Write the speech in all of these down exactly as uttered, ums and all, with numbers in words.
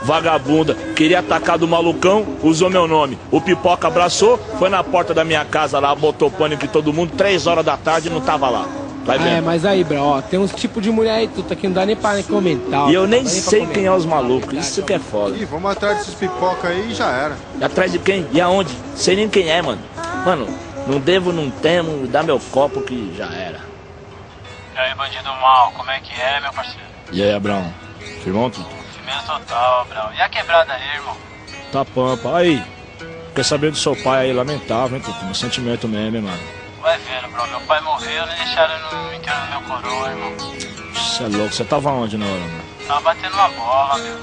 vagabunda. Queria atacar do malucão, usou meu nome. O Pipoca abraçou, foi na porta da minha casa lá, botou pânico em todo mundo, três horas da tarde e não tava lá. Vai vendo. É, mas aí, bro, ó, tem uns tipos de mulher aí, tu tá aqui, não dá nem pra nem comentar. Ó, e eu nem nem sei quem é os malucos, isso que é foda. Ih, vamos atrás desses pipoca aí e já era. E atrás de quem? E aonde? Sei nem quem é, mano. Mano, não devo, não temo, dá meu copo que já era. E aí, bandido mal, como é que é, meu parceiro? E aí, Abraão? Firmão tudo? Firmeza total, Brau. E a quebrada aí, irmão? Tá pampa. Aí, quer saber do seu pai aí, lamentável, hein, Tutu? Meu sentimento mesmo, hein, mano. Vai vendo, bro. Meu pai morreu, não deixaram no enterro do meu coroa, irmão. Você é louco, você tava onde na hora, mano? Tava batendo uma bola, meu.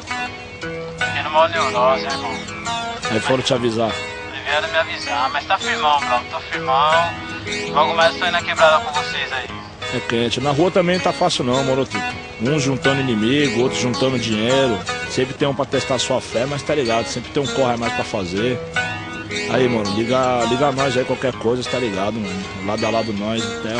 Tendo uma neurose, irmão. Aí foram te avisar. Aí vieram me avisar, mas tá firmão, bro. Tô firmão. Logo mais eu tô indo na quebrada com vocês aí. É quente. Na rua também não tá fácil não, moro, Tutu. Uns juntando inimigo, outros juntando dinheiro. Sempre tem um pra testar sua fé, mas tá ligado, sempre tem um corre a mais pra fazer. Aí, mano, liga, liga nós aí, qualquer coisa, tá ligado, mano. Lado a lado nós, até.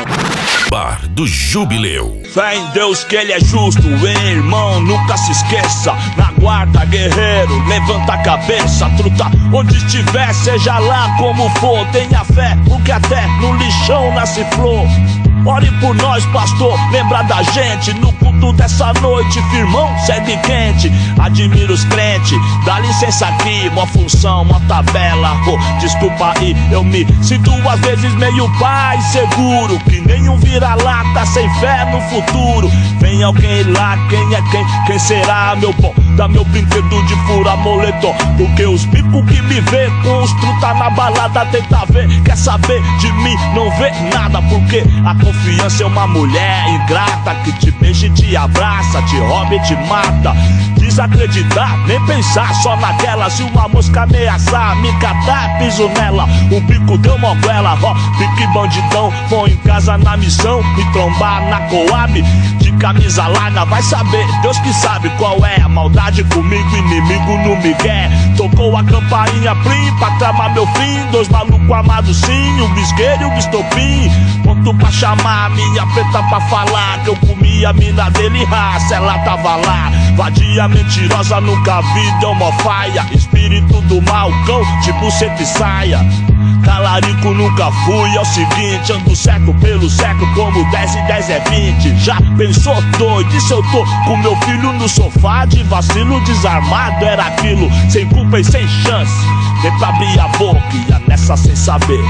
Bar do Jubileu. Fé em Deus que ele é justo, hein, irmão, nunca se esqueça. Na guarda, guerreiro, levanta a cabeça, truta. Onde estiver, seja lá como for, tenha fé, porque até no lixão nasce flor. Ore por nós, pastor, lembra da gente. No culto dessa noite, firmão, segue quente. Admiro os crentes, dá licença aqui. Mó função, mó tabela, oh, desculpa aí. Eu me sinto às vezes meio pai seguro, que nenhum vira-lata sem fé no futuro. Vem alguém lá, quem é quem? Quem será, meu bom? Dá meu brinquedo de fura moletom, porque os bicos que me vê com os truta na balada tenta ver, quer saber de mim, não vê nada, porque a confiança é uma mulher ingrata que te beija e te abraça, te rouba e te mata. Desacreditar, nem pensar só naquela. Se uma mosca ameaçar, me catar, piso nela. Um bico deu moguela, ó, pique bandidão. Foi em casa na missão, me trombar na Coab. De camisa larga, vai saber, Deus que sabe qual é a maldade comigo, inimigo no migué. Tocou a campainha plim pra tramar meu fim. Dois malucos amados sim, o bisqueiro e o bistopim. Ponto pra chamar minha preta pra falar que eu comi a mina dele, raça, ela tava lá. Vadia mentirosa, nunca vi, deu mó faia. Espírito do mal, cão, tipo sempre saia. Talarico nunca fui, é o seguinte, ando certo pelo certo como dez e dez é vinte. Já pensou doido, e se eu tô com meu filho no sofá de vacilo desarmado? Era aquilo, sem culpa e sem chance. Vem pra abrir a boca e ia nessa sem saber.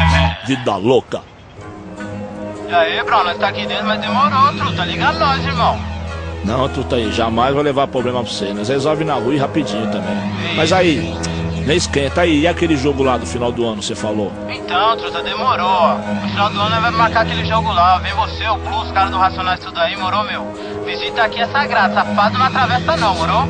Vida louca. E aí, bro, nós tá aqui dentro, mas demorou, truta. Liga nós, irmão. Não, truta aí, jamais vou levar problema pra você. Nós resolve na rua e rapidinho também. Mas aí, nem esquenta aí, e aquele jogo lá do final do ano, você falou? Então, truta, demorou, ó. No final do ano nós vamos marcar aquele jogo lá, ó. Vem você, o Plus, os caras do Racionais, tudo aí, morou, meu? Visita aqui é sagrado, safado não atravessa não, morou?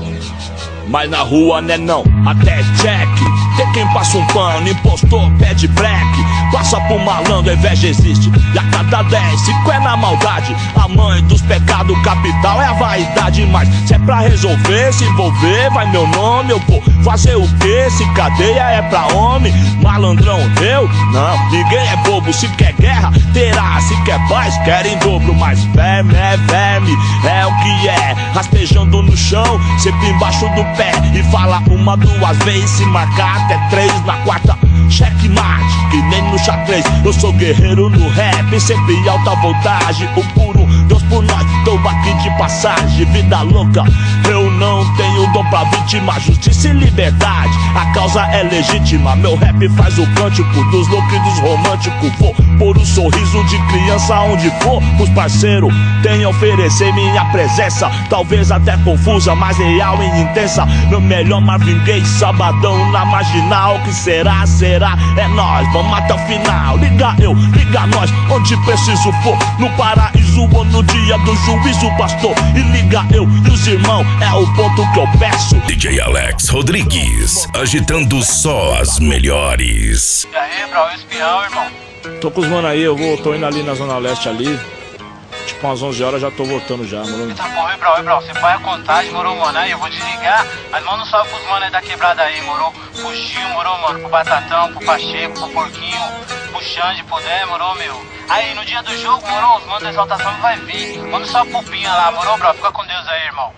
Mas na rua né não, até check. Tem quem passa um pano, impostor, pede black. Passa pro malandro, a inveja existe. E a cada dez, cinco é na maldade. A mãe dos pecados capital é a vaidade. Mas se é pra resolver, se envolver, vai meu nome. Eu vou fazer o quê? Se cadeia é pra homem. Malandrão, eu? Não, ninguém é bobo. Se quer guerra, terá. Se quer paz, quer em dobro. Mas verme é verme, é o que é. Rastejando no chão, sempre embaixo do pé. E fala uma, duas vezes, se marcar até três. Na quarta, checkmate, que nem no xadrez. Eu sou guerreiro no rap, sempre alta voltagem. O puro Deus por nós, tô aqui de passagem. Vida louca, eu não tenho dom pra vítima. Justiça e liberdade, a causa é legítima. Meu rap faz o cântico dos loucos e dos românticos. Vou pôr um sorriso de criança onde for. Os parceiros têm a oferecer minha presença. Talvez até confusa, mas real e intensa. Meu melhor Marvin Gaye, sabadão na marginal. Que será, será, é nós, vamos até o final. Liga eu, liga nós, onde preciso for. No paraíso ou no dia do juízo, pastor. E liga eu e os irmãos, é o ponto que eu peço. D J Alex Rodrigues, agitando só as melhores. E aí, bro, o espião, irmão? Tô com os mano aí, eu vou, tô indo ali na Zona Leste ali. Tipo umas onze horas já tô voltando já, mano. Eita porra, bro, bro, você põe a contagem, morou, mano? Aí eu vou desligar, mas manda um salve pros mano aí da quebrada aí, morou? Pro Gil, morou, mano? Pro Batatão, pro Pacheco, pro Porquinho, pro Xande, pro Dé, morou, meu? Aí no dia do jogo, morou, os manos da exaltação vai vir. Manda um salve pro Pinha lá, morou, bro? Fica com Deus aí, irmão.